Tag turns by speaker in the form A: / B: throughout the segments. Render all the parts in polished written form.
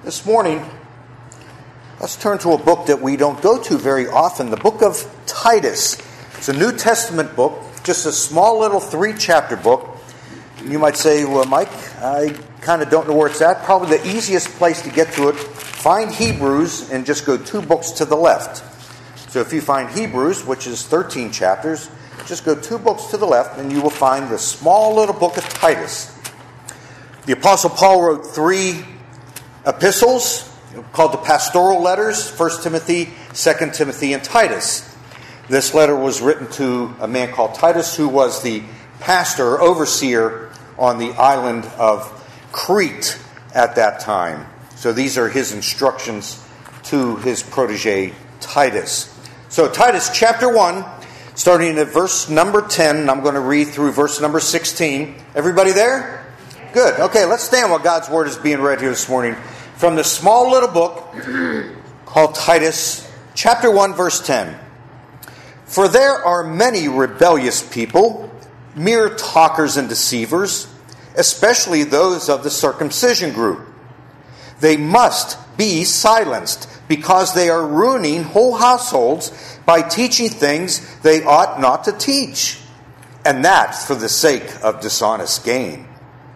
A: This morning, let's turn to a book that we don't go to very often, the book of Titus. It's a New Testament book, just a small little 3-chapter book. You might say, well, Mike, I kind of don't know where it's at. Probably the easiest place to get to it, find Hebrews and just go 2 books to the left. So if you find Hebrews, which is 13 chapters, just go 2 books to the left and you will find the small little book of Titus. The Apostle Paul wrote 3 epistles called the pastoral letters, 1 Timothy, 2 Timothy, and Titus. This letter was written to a man called Titus, who was the pastor or overseer on the island of Crete at that time. So these are his instructions to his protege, Titus. So Titus chapter 1, starting at verse number 10, and I'm going to read through verse number 16. Everybody there? Good. Okay, let's stand while God's word is being read here this morning from the small little book called Titus, chapter 1, verse 10. For there are many rebellious people, mere talkers and deceivers, especially those of the circumcision group. They must be silenced because they are ruining whole households by teaching things they ought not to teach, and that for the sake of dishonest gain.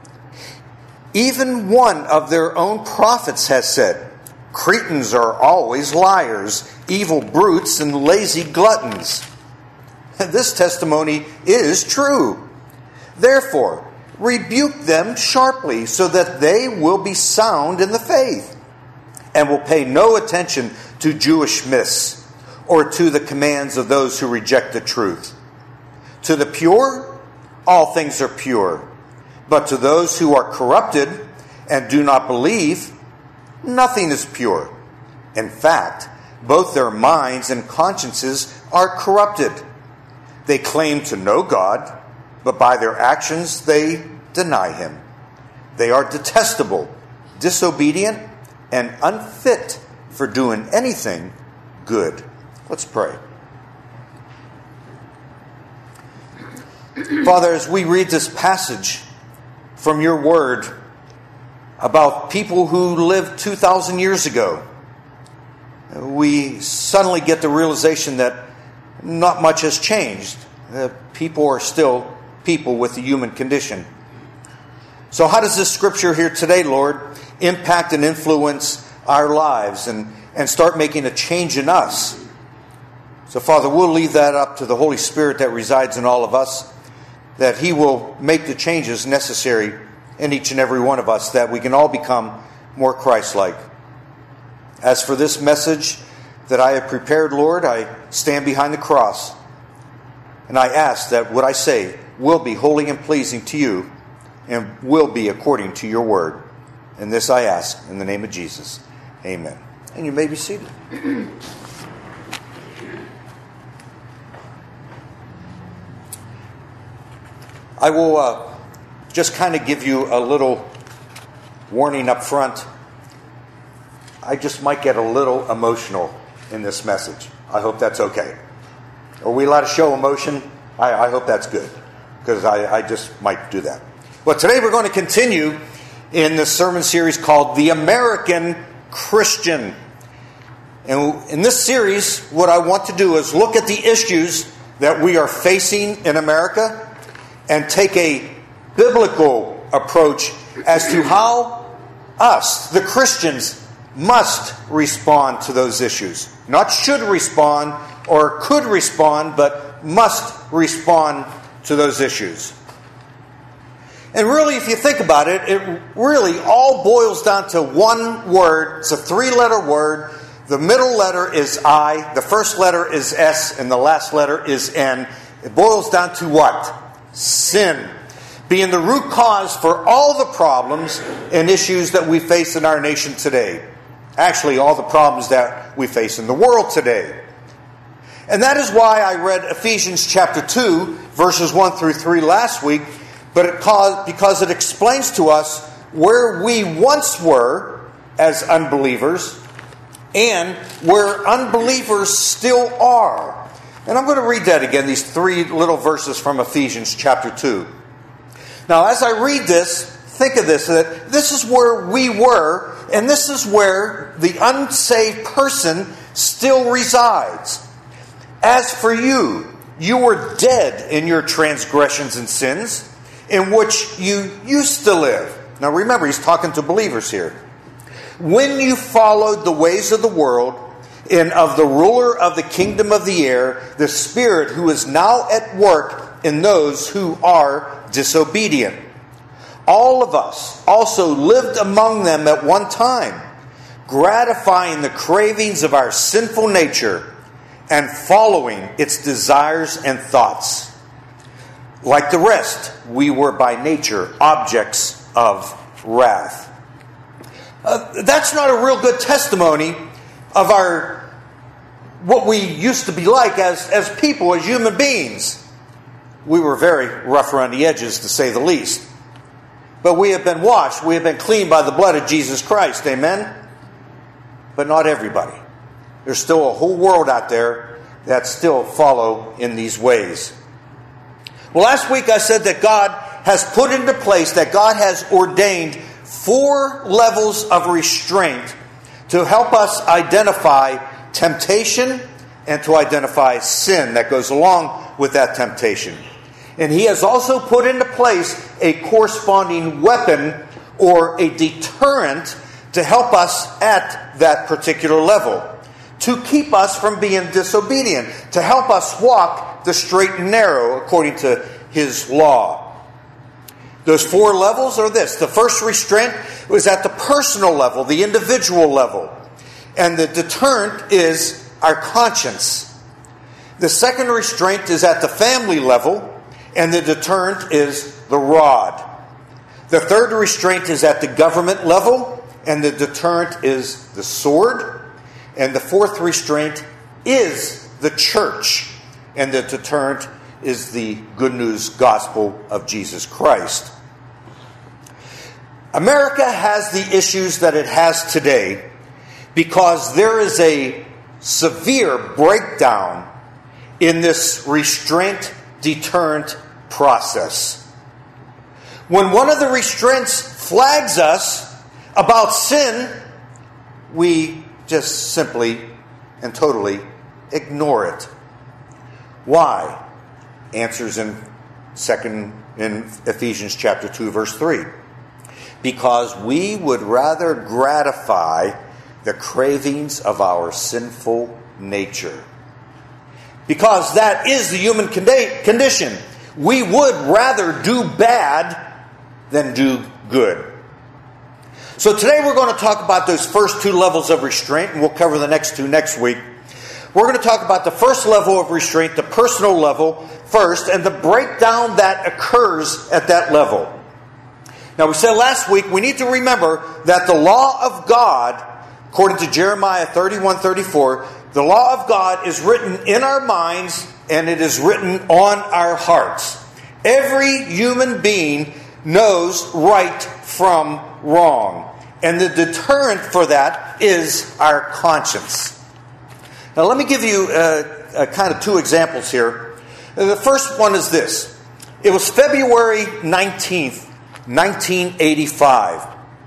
A: Even one of their own prophets has said, Cretans are always liars, evil brutes, and lazy gluttons. This testimony is true. Therefore, rebuke them sharply so that they will be sound in the faith and will pay no attention to Jewish myths or to the commands of those who reject the truth. To the pure, all things are pure. But to those who are corrupted and do not believe, nothing is pure. In fact, both their minds and consciences are corrupted. They claim to know God, but by their actions they deny Him. They are detestable, disobedient, and unfit for doing anything good. Let's pray. Father, as we read this passage from your word about people who lived 2,000 years ago, we suddenly get the realization that not much has changed. People are still people with the human condition. So how does this scripture here today, Lord, impact and influence our lives and start making a change in us? So, Father, we'll leave that up to the Holy Spirit that resides in all of us, that He will make the changes necessary in each and every one of us, that we can all become more Christ-like. As for this message that I have prepared, Lord, I stand behind the cross, and I ask that what I say will be holy and pleasing to you and will be according to your word. And this I ask in the name of Jesus. Amen. And you may be seated. I will just kind of give you a little warning up front. I just might get a little emotional in this message. I hope that's okay. Are we allowed to show emotion? I hope that's good, because I just might do that. But today we're going to continue in this sermon series called The American Christian. And in this series, what I want to do is look at the issues that we are facing in America and take a biblical approach as to how us, the Christians, must respond to those issues. Not should respond or could respond, but must respond to those issues. And really, if you think about it, it really all boils down to one word. It's a 3-letter word. The middle letter is I, the first letter is S, and the last letter is N. It boils down to what? Sin. Being the root cause for all the problems and issues that we face in our nation today. Actually, all the problems that we face in the world today. And that is why I read Ephesians chapter 2, verses 1 through 3 last week, because it explains to us where we once were as unbelievers and where unbelievers still are. And I'm going to read that again, these 3 little verses from Ephesians chapter 2. Now, as I read this, think of this, that this is where we were And this is where the unsaved person still resides. As for you, you were dead in your transgressions and sins, in which you used to live. Now remember, he's talking to believers here. When you followed the ways of the world, and of the ruler of the kingdom of the air, the Spirit who is now at work in those who are disobedient. All of us also lived among them at one time, gratifying the cravings of our sinful nature and following its desires and thoughts. Like the rest, we were by nature objects of wrath. That's not a real good testimony of what we used to be like as people, as human beings. We were very rough around the edges, to say the least. But we have been washed. We have been cleaned by the blood of Jesus Christ. Amen? But not everybody. There's still a whole world out there that still follow in these ways. Well, last week I said that God has put into place, that God has ordained 4 levels of restraint to help us identify temptation and to identify sin that goes along with that temptation. And he has also put into place a corresponding weapon or a deterrent to help us at that particular level, to keep us from being disobedient, to help us walk the straight and narrow according to his law. Those 4 levels are this. The first restraint was at the personal level, the individual level. And the deterrent is our conscience. The second restraint is at the family level, and the deterrent is the rod. The third restraint is at the government level, and the deterrent is the sword. And the fourth restraint is the church, and the deterrent is the good news gospel of Jesus Christ. America has the issues that it has today because there is a severe breakdown in this restraint deterrent process. When one of the restraints flags us about sin, we just simply and totally ignore it. Why? Answers in Ephesians chapter 2, verse 3. Because we would rather gratify the cravings of our sinful nature. Because that is the human condition. We would rather do bad than do good. So today we're going to talk about those first 2 levels of restraint, and we'll cover the next 2 next week. We're going to talk about the first level of restraint, the personal level first, and the breakdown that occurs at that level. Now, we said last week, we need to remember that the law of God, according to Jeremiah 31:34, the law of God is written in our minds and it is written on our hearts. Every human being knows right from wrong. And the deterrent for that is our conscience. Now, let me give you kind of 2 examples here. The first one is this. It was February 19th, 1985.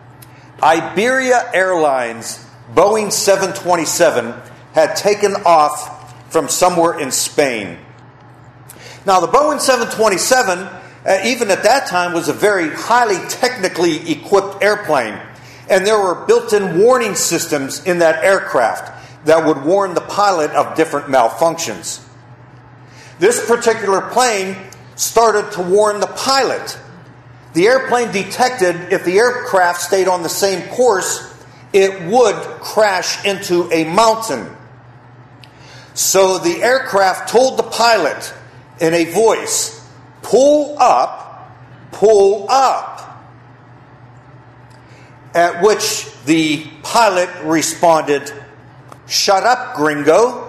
A: Iberia Airlines Boeing 727 had taken off from somewhere in Spain. Now, the Boeing 727, even at that time, was a very highly technically equipped airplane. And there were built-in warning systems in that aircraft that would warn the pilot of different malfunctions. This particular plane started to warn the pilot. The airplane detected if the aircraft stayed on the same course, it would crash into a mountain. So the aircraft told the pilot in a voice, "Pull up, pull up." At which the pilot responded, "Shut up, gringo."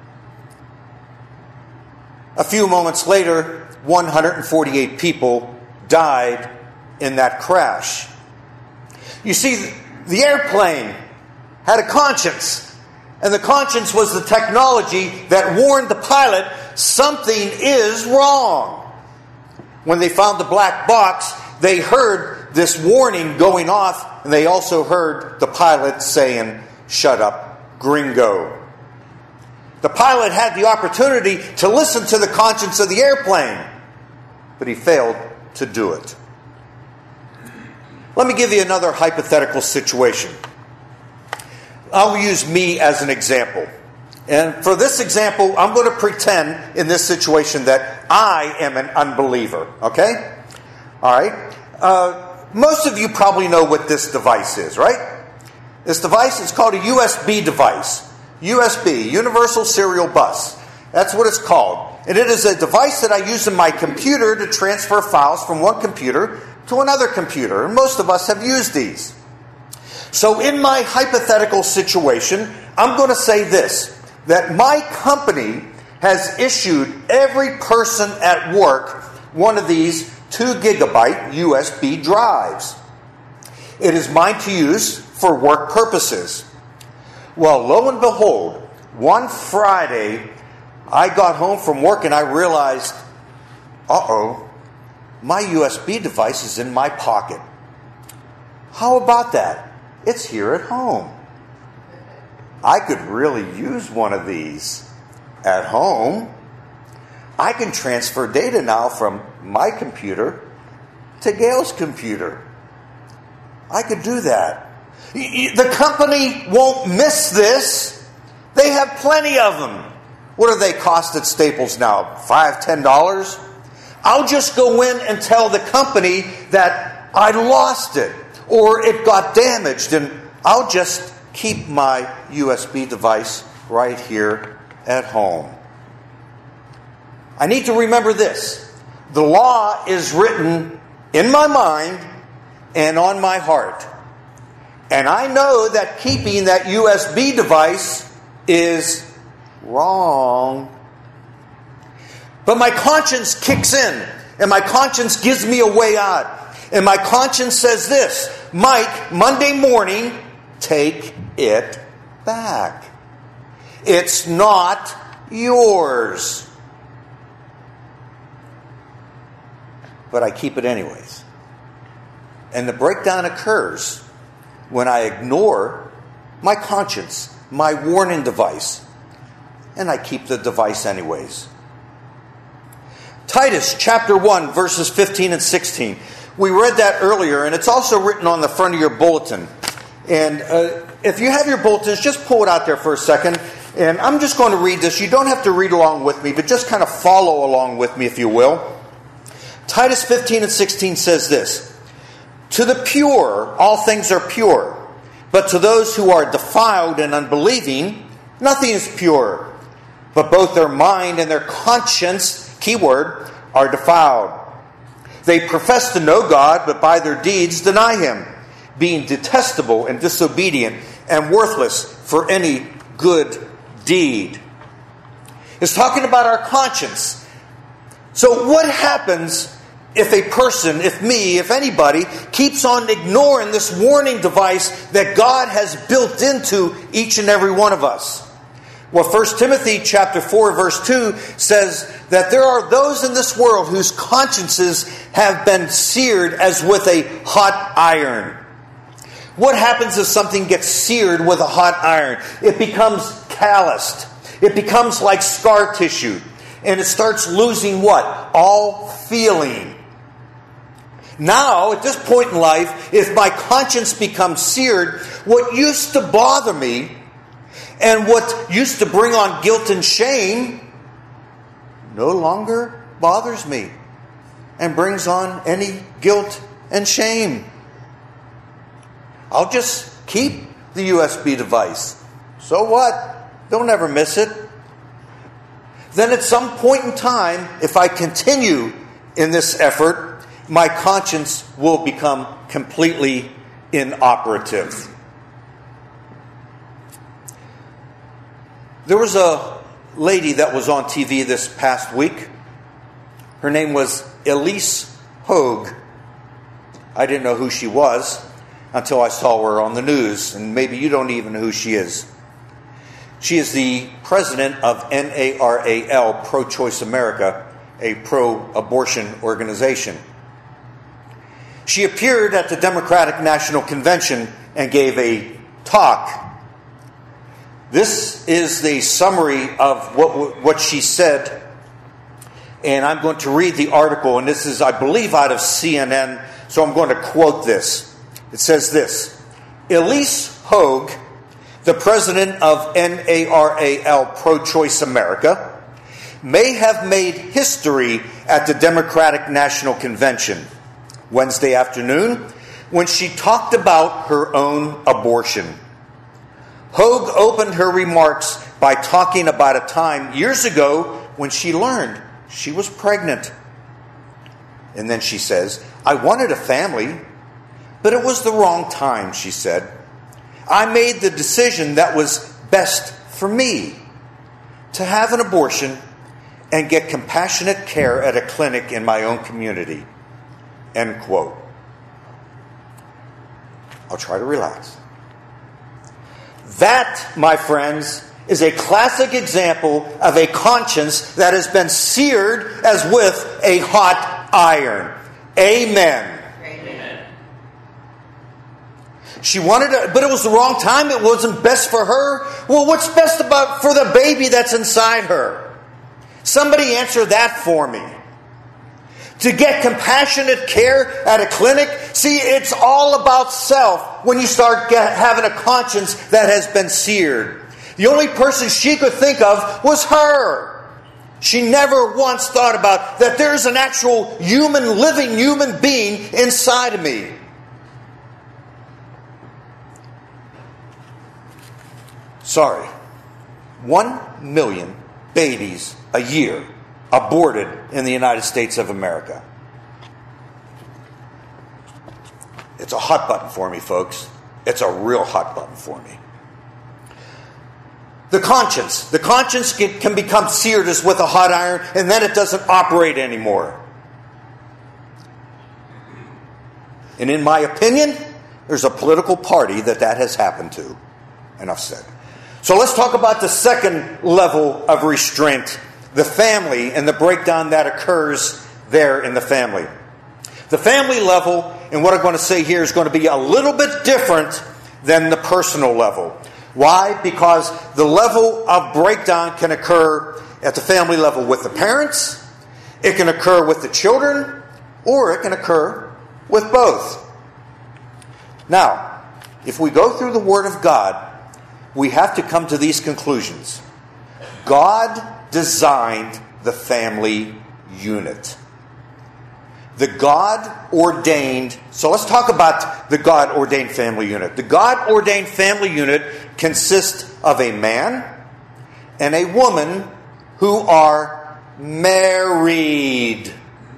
A: A few moments later, 148 people died in that crash. You see, the airplane had a conscience, and the conscience was the technology that warned the pilot something is wrong. When they found the black box, they heard this warning going off, and they also heard the pilot saying, "Shut up, gringo." The pilot had the opportunity to listen to the conscience of the airplane, but he failed to do it. Let me give you another hypothetical situation. I'll use me as an example. And for this example, I'm going to pretend in this situation that I am an unbeliever. Okay? All right? Most of you probably know what this device is, right? This device is called a USB device. USB, Universal Serial Bus. That's what it's called. And it is a device that I use in my computer to transfer files from one computer to another computer. And most of us have used these. So in my hypothetical situation, I'm going to say this, that my company has issued every person at work one of these 2 gigabyte USB drives. It is mine to use for work purposes. Well, lo and behold, one Friday, I got home from work and I realized, my USB device is in my pocket. How about that? It's here at home. I could really use one of these at home. I can transfer data now from my computer to Gail's computer. I could do that. The company won't miss this. They have plenty of them. What do they cost at Staples now? $5, $10? I'll just go in and tell the company that I lost it or it got damaged, and I'll just keep my USB device right here at home. I need to remember this. The law is written in my mind and on my heart. And I know that keeping that USB device is wrong. But my conscience kicks in, and my conscience gives me a way out. And my conscience says this, Mike, Monday morning, take it back. It's not yours. But I keep it anyways. And the breakdown occurs when I ignore my conscience, my warning device, and I keep the device anyways. Titus chapter 1, verses 15 and 16. We read that earlier, and it's also written on the front of your bulletin. And if you have your bulletins, just pull it out there for a second. And I'm just going to read this. You don't have to read along with me, but just kind of follow along with me, if you will. Titus 15 and 16 says this, "To the pure, all things are pure. But to those who are defiled and unbelieving, nothing is pure. But both their mind and their conscience," keyword, "are defiled. They profess to know God, but by their deeds deny Him, being detestable and disobedient and worthless for any good deed." It's talking about our conscience. So what happens if a person, if me, if anybody, keeps on ignoring this warning device that God has built into each and every one of us? Well, 1 Timothy chapter 4, verse 2 says that there are those in this world whose consciences have been seared as with a hot iron. What happens if something gets seared with a hot iron? It becomes calloused. It becomes like scar tissue. And it starts losing what? All feeling. Now, at this point in life, if my conscience becomes seared, what used to bother me and what used to bring on guilt and shame no longer bothers me and brings on any guilt and shame. I'll just keep the USB device. So what? Don't ever miss it. Then at some point in time, if I continue in this effort, my conscience will become completely inoperative. There was a lady that was on TV this past week. Her name was Ilyse Hogue. I didn't know who she was until I saw her on the news, and maybe you don't even know who she is. She is the president of NARAL, Pro-Choice America, a pro-abortion organization. She appeared at the Democratic National Convention and gave a talk. This is the summary of what she said. And I'm going to read the article, and this is, I believe, out of CNN, so I'm going to quote this. It says this: Elise Hogue, the president of NARAL Pro-Choice America, may have made history at the Democratic National Convention Wednesday afternoon when she talked about her own abortion. Hogue opened her remarks by talking about a time years ago when she learned she was pregnant. And then she says, I wanted a family, but it was the wrong time, she said. I made the decision that was best for me, to have an abortion and get compassionate care at a clinic in my own community. End quote. I'll try to relax. That, my friends, is a classic example of a conscience that has been seared as with a hot iron. Amen. Amen. She wanted it, but it was the wrong time. It wasn't best for her. Well, what's best for the baby that's inside her? Somebody answer that for me. To get compassionate care at a clinic? See, it's all about self when you start having a conscience that has been seared. The only person she could think of was her. She never once thought about that there's an actual living human being inside of me. Sorry. 1 million babies a year aborted in the United States of America. It's a hot button for me, folks. It's a real hot button for me. The conscience can become seared as with a hot iron, and then it doesn't operate anymore. And in my opinion, there's a political party that has happened to. Enough said. So let's talk about the second level of restraint, the family, and the breakdown that occurs there in the family. The family level, and what I'm going to say here is going to be a little bit different than the personal level. Why? Because the level of breakdown can occur at the family level with the parents, it can occur with the children, or it can occur with both. Now, if we go through the Word of God, we have to come to these conclusions. God designed the family unit. The God-ordained, so let's talk about the God-ordained family unit. The God-ordained family unit consists of a man and a woman who are married.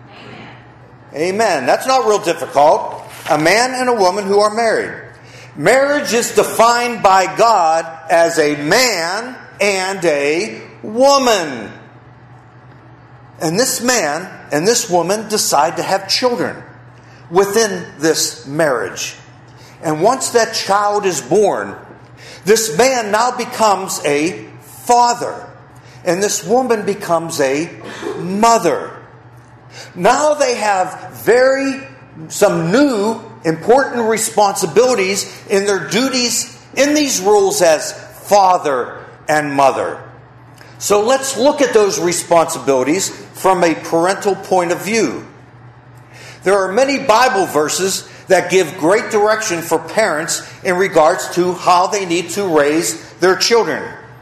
A: Amen. That's not real difficult. A man and a woman who are married. Marriage is defined by God as a man and a woman. And this man and this woman decide to have children within this marriage. And once that child is born, this man now becomes a father. And this woman becomes a mother. Now they have some new important responsibilities in their duties in these roles as father and mother. So let's look at those responsibilities from a parental point of view. There are many Bible verses that give great direction for parents in regards to how they need to raise their children.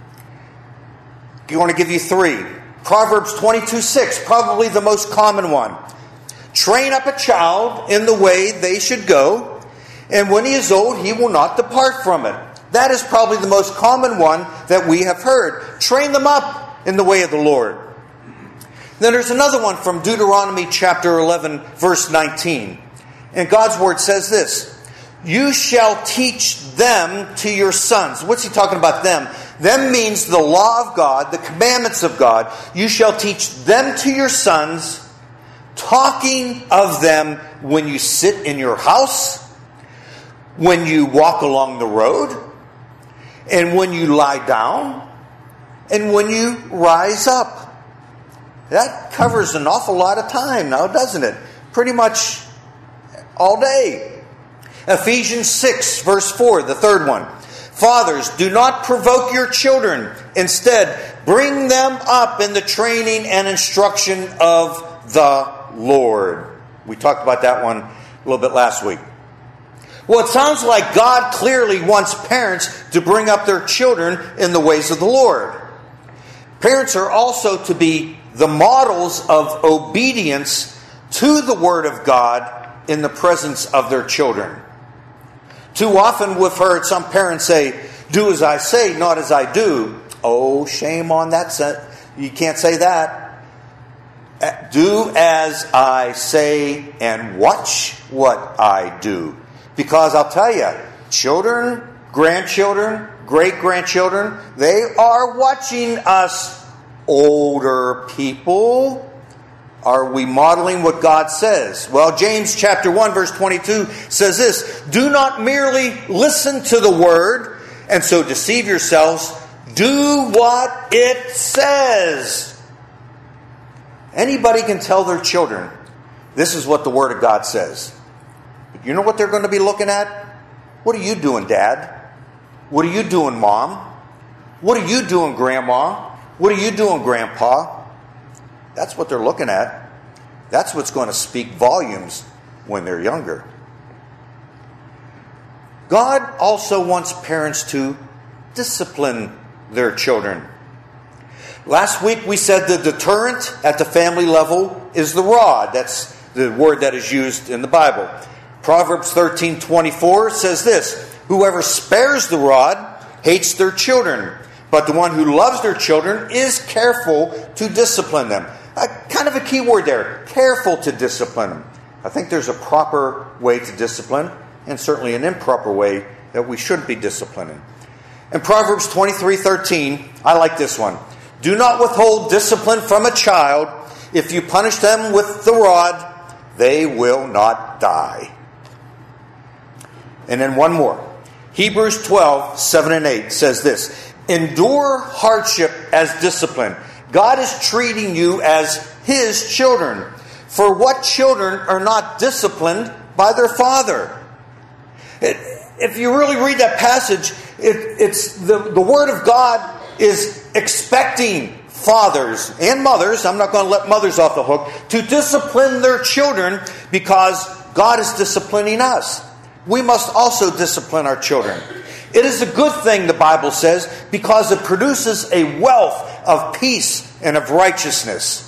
A: I want to give you 3. Proverbs 22:6, probably the most common one. Train up a child in the way they should go, and when he is old, he will not depart from it. That is probably the most common one that we have heard. Train them up in the way of the Lord. Then there's another one from Deuteronomy chapter 11, verse 19. And God's word says this: you shall teach them to your sons. What's he talking about them? Them means the law of God, the commandments of God. You shall teach them to your sons, talking of them when you sit in your house, when you walk along the road, and when you lie down, and when you rise up. That covers an awful lot of time now, doesn't it? Pretty much all day. Ephesians 6, verse 4, the third one. Fathers, do not provoke your children. Instead, bring them up in the training and instruction of the Lord. We talked about that one a little bit last week. Well, it sounds like God clearly wants parents to bring up their children in the ways of the Lord. Parents are also to be the models of obedience to the Word of God in the presence of their children. Too often we've heard some parents say, do as I say, not as I do. Oh, shame on that. You can't say that. Do as I say and watch what I do. Because I'll tell you, children, grandchildren, great-grandchildren, they are watching us older people. Are we modeling what God says? Well, James chapter 1, verse 22 says this, do not merely listen to the word and so deceive yourselves. Do what it says. Anybody can tell their children, this is what the Word of God says. But you know what they're going to be looking at? What are you doing, Dad? What are you doing, Mom? What are you doing, Grandma? What are you doing, Grandpa? That's what they're looking at. That's what's going to speak volumes when they're younger. God also wants parents to discipline their children. Last week we said the deterrent at the family level is the rod. That's the word that is used in the Bible. Proverbs 13:24 says this, whoever spares the rod hates their children, but the one who loves their children is careful to discipline them. Kind of a key word there, careful to discipline them. I think there's a proper way to discipline and certainly an improper way that we shouldn't be disciplining. In Proverbs 23:13, I like this one. Do not withhold discipline from a child. If you punish them with the rod, they will not die. And then one more. Hebrews 12:7 and 8 says this. Endure hardship as discipline. God is treating you as His children. For what children are not disciplined by their father? If you really read that passage, it's the Word of God is expecting fathers and mothers, I'm not going to let mothers off the hook, to discipline their children because God is disciplining us. We must also discipline our children. It is a good thing, the Bible says, because it produces a wealth of peace and of righteousness.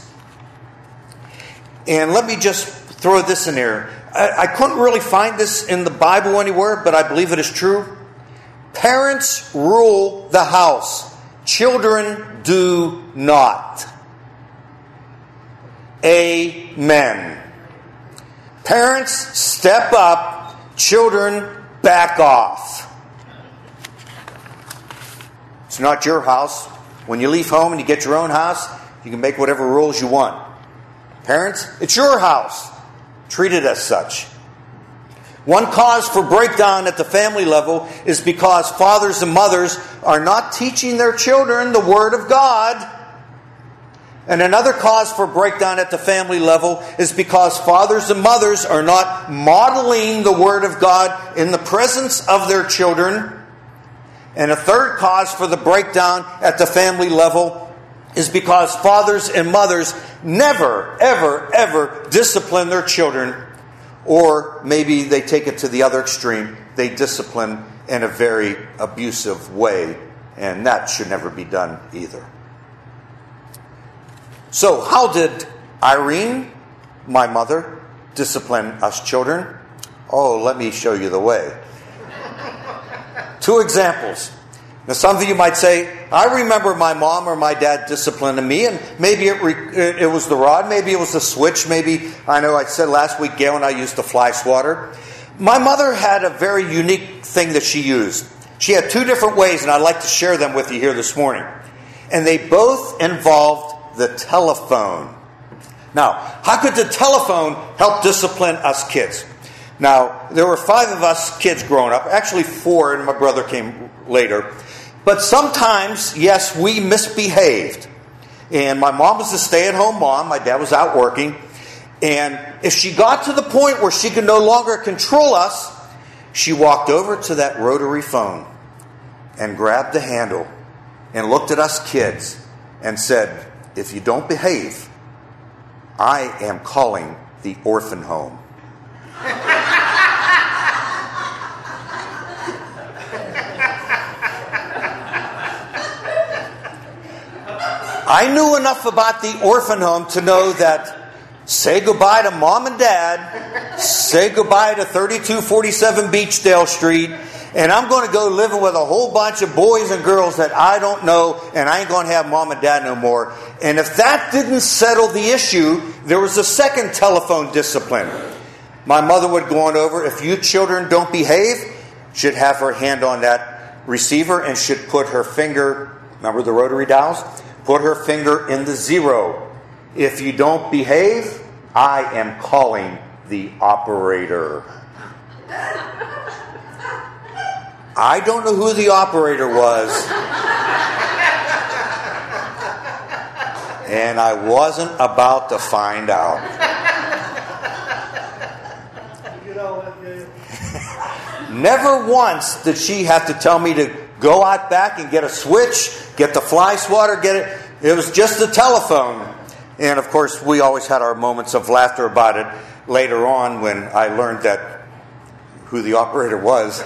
A: And let me just throw this in here. I couldn't really find this in the Bible anywhere, but I believe it is true. Parents rule the house. Children do not. Amen. Parents step up. Children back off. It's not your house. When you leave home and you get your own house, you can make whatever rules you want. Parents, it's your house. Treat it as such. One cause for breakdown at the family level is because fathers and mothers are not teaching their children the Word of God. And another cause for breakdown at the family level is because fathers and mothers are not modeling the Word of God in the presence of their children. And a third cause for the breakdown at the family level is because fathers and mothers never, ever, ever discipline their children. Or maybe they take it to the other extreme. They discipline in a very abusive way. And that should never be done either. So how did Irene, my mother, discipline us children? Oh, let me show you the way. 2 examples. Now some of you might say, I remember my mom or my dad disciplining me, and maybe it was the rod, maybe it was the switch, maybe, I know I said last week, Gail and I used the fly swatter. My mother had a very unique thing that she used. She had 2 different ways, and I'd like to share them with you here this morning. And they both involved the telephone. Now, how could the telephone help discipline us kids? Now, there were 5 of us kids growing up, actually 4, and my brother came later. But sometimes, yes, we misbehaved. And my mom was a stay-at-home mom. My dad was out working. And if she got to the point where she could no longer control us, she walked over to that rotary phone and grabbed the handle and looked at us kids and said, "If you don't behave, I am calling the orphan home." I knew enough about the orphan home to know that say goodbye to mom and dad, say goodbye to 3247 Beachdale Street, and I'm going to go living with a whole bunch of boys and girls that I don't know, and I ain't going to have mom and dad no more. And if that didn't settle the issue, there was a second telephone discipline. My mother would go on over, if you children don't behave, she'd have her hand on that receiver and should put her finger, remember the rotary dials? Put her finger in the 0. If you don't behave, I am calling the operator. I don't know who the operator was. And I wasn't about to find out. Never once did she have to tell me to go out back and get a switch, get the fly swatter, get it. It was just a telephone. And of course, we always had our moments of laughter about it later on when I learned that who the operator was.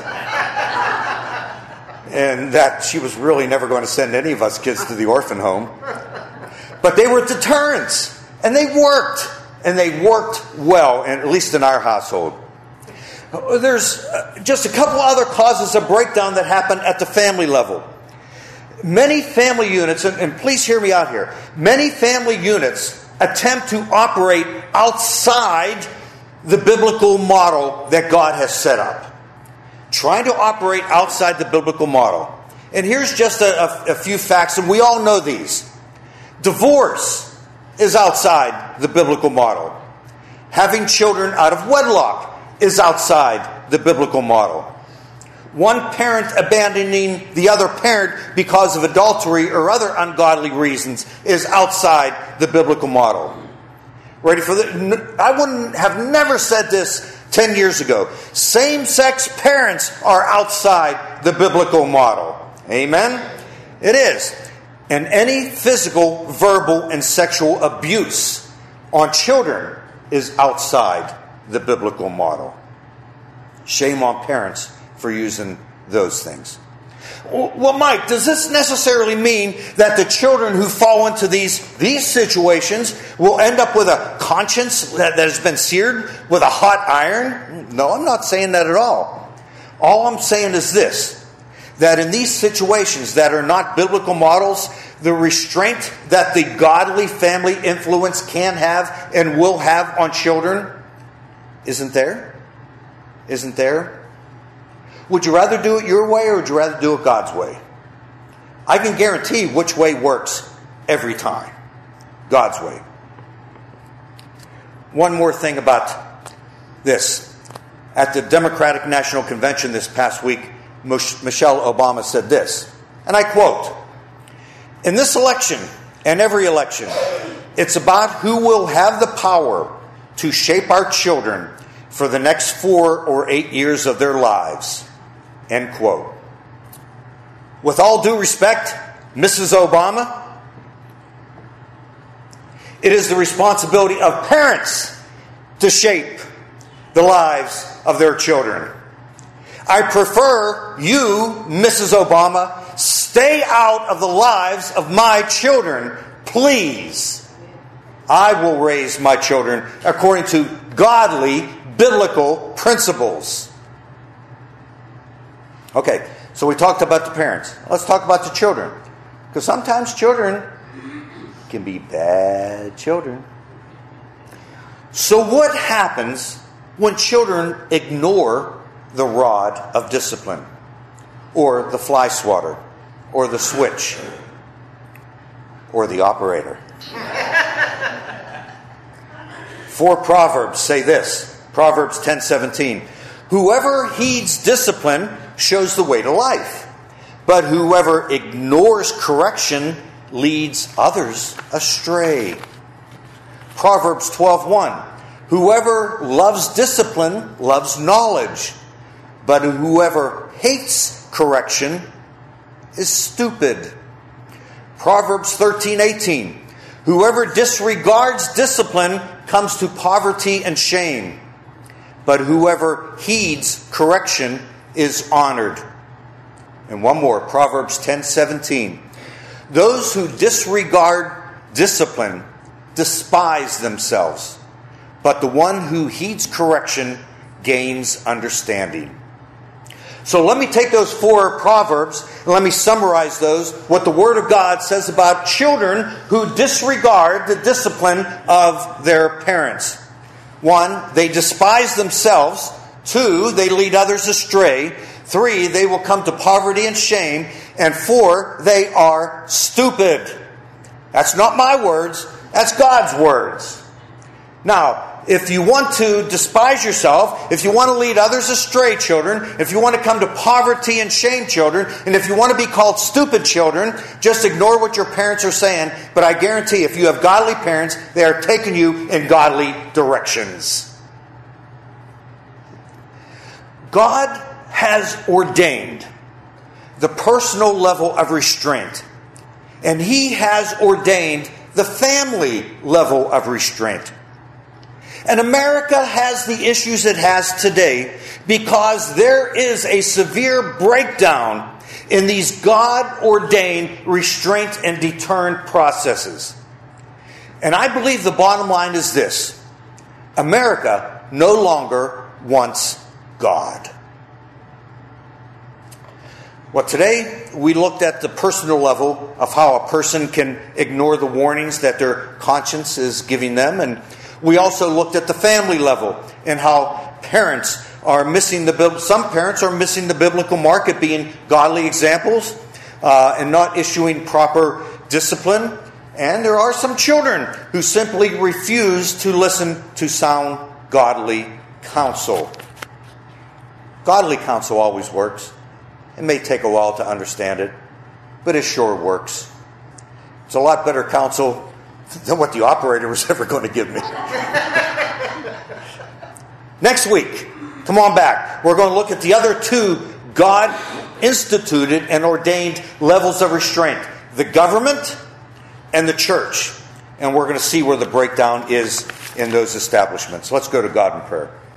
A: And that she was really never going to send any of us kids to the orphan home. But they were deterrents. And they worked. And they worked well, and at least in our household. There's just a couple other causes of breakdown that happen at the family level. Many family units, and please hear me out here, many family units attempt to operate outside the biblical model that God has set up. Trying to operate outside the biblical model. And here's just a few facts, and we all know these. Divorce is outside the biblical model. Having children out of wedlock is outside the biblical model. One parent abandoning the other parent because of adultery or other ungodly reasons is outside the biblical model. Ready for this? I wouldn't have never said this 10 years ago. Same-sex parents are outside the biblical model. Amen? It is. And any physical, verbal, and sexual abuse on children is outside the biblical model. Shame on parents for using those things. Well, Mike, does this necessarily mean that the children who fall into these situations will end up with a conscience that has been seared with a hot iron? No, I'm not saying that at all. All I'm saying is this, that in these situations that are not biblical models, the restraint that the godly family influence can have and will have on children isn't there. Isn't there? Would you rather do it your way or would you rather do it God's way? I can guarantee which way works every time. God's way. One more thing about this. At the Democratic National Convention this past week, Michelle Obama said this, and I quote, "In this election and every election, it's about who will have the power to shape our children for the next 4 or 8 years of their lives." End quote. With all due respect, Mrs. Obama, it is the responsibility of parents to shape the lives of their children. I prefer you, Mrs. Obama, stay out of the lives of my children, please. I will raise my children according to godly, biblical principles. Okay, so we talked about the parents. Let's talk about the children. Because sometimes children can be bad children. So what happens when children ignore the rod of discipline? Or the fly swatter? Or the switch? Or the operator? 4 Proverbs say this. Proverbs 10:17. Whoever heeds discipline shows the way to life, but whoever ignores correction leads others astray. Proverbs 12:1. Whoever loves discipline loves knowledge, but whoever hates correction is stupid. Proverbs 13:18. Whoever disregards discipline comes to poverty and shame, but whoever heeds correction is honored. And one more, Proverbs 10:17. Those who disregard discipline despise themselves, but the one who heeds correction gains understanding. So let me take those 4 Proverbs and let me summarize those, what the Word of God says about children who disregard the discipline of their parents. 1, they despise themselves. 2, they lead others astray. 3, they will come to poverty and shame. And 4, they are stupid. That's not my words, that's God's words. Now, if you want to despise yourself, if you want to lead others astray, children, if you want to come to poverty and shame, children, and if you want to be called stupid, children, just ignore what your parents are saying. But I guarantee if you have godly parents, they are taking you in godly directions. God has ordained the personal level of restraint, and He has ordained the family level of restraint. And America has the issues it has today because there is a severe breakdown in these God-ordained restraint and deterrent processes. And I believe the bottom line is this: America no longer wants God. Well, today we looked at the personal level of how a person can ignore the warnings that their conscience is giving them, and we also looked at the family level and how parents are missing some parents are missing the biblical mark at being godly examples and not issuing proper discipline. And there are some children who simply refuse to listen to sound godly counsel. Godly counsel always works. It may take a while to understand it, but it sure works. It's a lot better counsel than what the operator was ever going to give me. Next week, come on back. We're going to look at the other 2 God-instituted and ordained levels of restraint: the government and the church. And we're going to see where the breakdown is in those establishments. Let's go to God in prayer.